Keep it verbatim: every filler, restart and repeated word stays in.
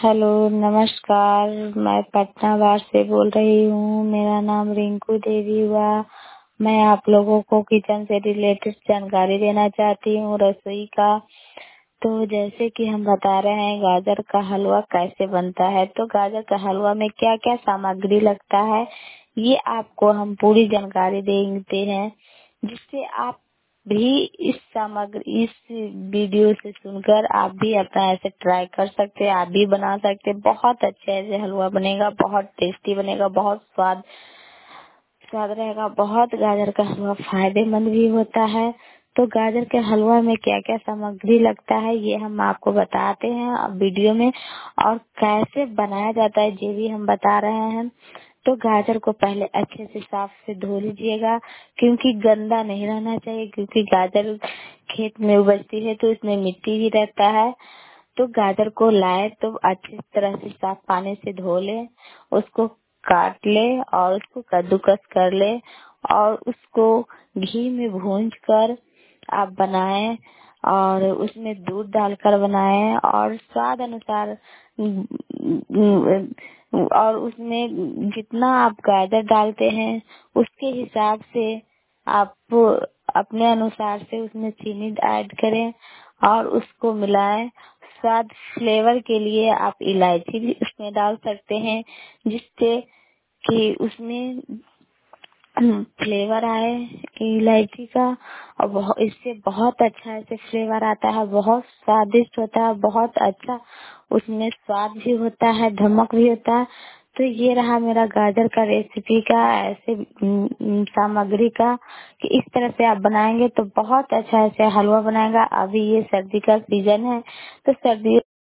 Hello, नमस्कार। मैं पटना बार से बोल रही हूँ। मेरा नाम रिंकू देवी हुआ। मैं आप लोगों को किचन से रिलेटेड जानकारी देना चाहती हूँ, रसोई का। तो जैसे कि हम बता रहे हैं गाजर का हलवा कैसे बनता है, तो गाजर का हलवा में क्या क्या सामग्री लगता है ये आपको हम पूरी जानकारी देते हैं, जिससे आप भी इस सामग्री इस वीडियो से सुनकर आप भी अपना ऐसे ट्राई कर सकते हैं। आप भी बना सकते हैं। बहुत अच्छे ऐसे हलवा बनेगा, बहुत टेस्टी बनेगा, बहुत स्वाद स्वाद रहेगा। बहुत गाजर का हलवा फायदेमंद भी होता है। तो गाजर के हलवा में क्या क्या सामग्री लगता है ये हम आपको बताते हैं अब वीडियो में, और कैसे बनाया जाता है ये भी हम बता रहे हैं। तो गाजर को पहले अच्छे से साफ से धो लीजिएगा, क्योंकि गंदा नहीं रहना चाहिए, क्योंकि गाजर खेत में उपजती है तो इसमें मिट्टी भी रहता है। तो गाजर को लाए तो अच्छी तरह से साफ पानी से धो ले, उसको काट ले और उसको कद्दूकस कर ले, और उसको घी में भूंज कर आप बनाएं, और उसमें दूध डालकर बनाएं, और स्वाद अनुसार और उसमें जितना आप गाजर डालते हैं उसके हिसाब से आप अपने अनुसार से उसमें चीनी ऐड करें और उसको मिलाएं। स्वाद फ्लेवर के लिए आप इलायची भी उसमें डाल सकते हैं, जिससे कि उसमें फ्लेवर आए इलायची का, और बहुत इससे बहुत अच्छा ऐसे फ्लेवर आता है, बहुत स्वादिष्ट होता है, बहुत अच्छा उसमें स्वाद भी होता है, धमक भी होता है। तो ये रहा मेरा गाजर का रेसिपी का ऐसे सामग्री का, कि इस तरह से आप बनाएंगे तो बहुत अच्छा ऐसे हलवा बनाएगा। अभी ये सर्दी का सीजन है, तो सर्दी